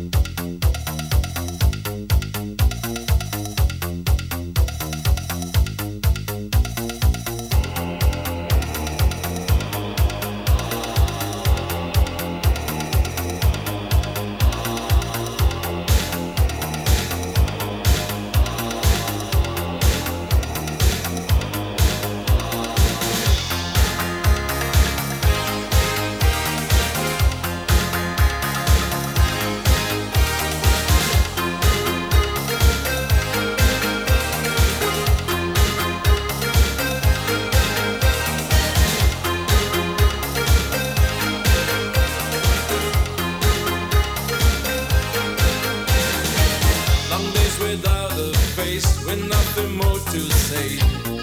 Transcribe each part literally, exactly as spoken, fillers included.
With nothing more to say,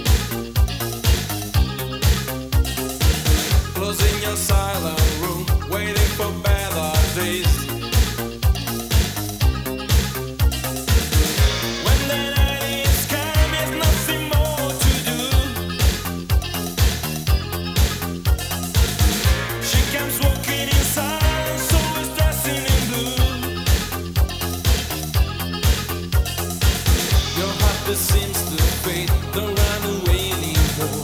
closing your silent room, waiting for better days. When the night is calm, there's nothing more to do. She comes walking in silence, always dressing in blue. Your heart seems to fade, don't run away anymore.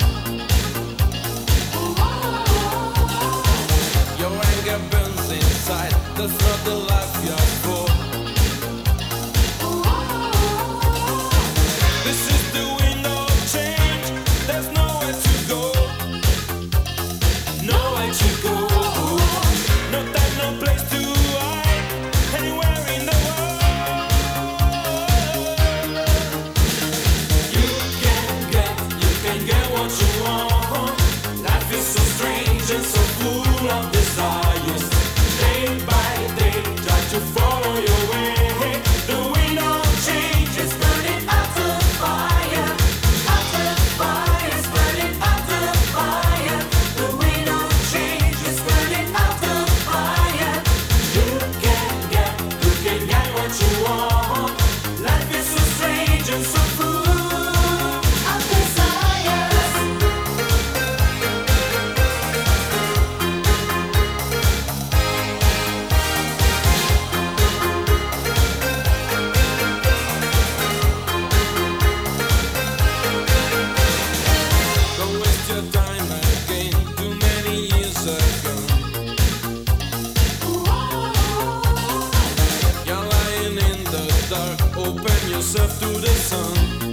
Your anger burns inside, that's not the life you asked for. This is the window of change, there's nowhere to go. Nowhere to go. No time, no place to hide, anywhere in the world. Get what you want. Life is so strange and so full of desires. Day by day, try to follow your way. The wind of change is burning out the fire. Out the fire is burning out the fire. The wind of change is burning out the fire. You can get, you can get what you want. Life is so strange and so full. Open yourself to the sun.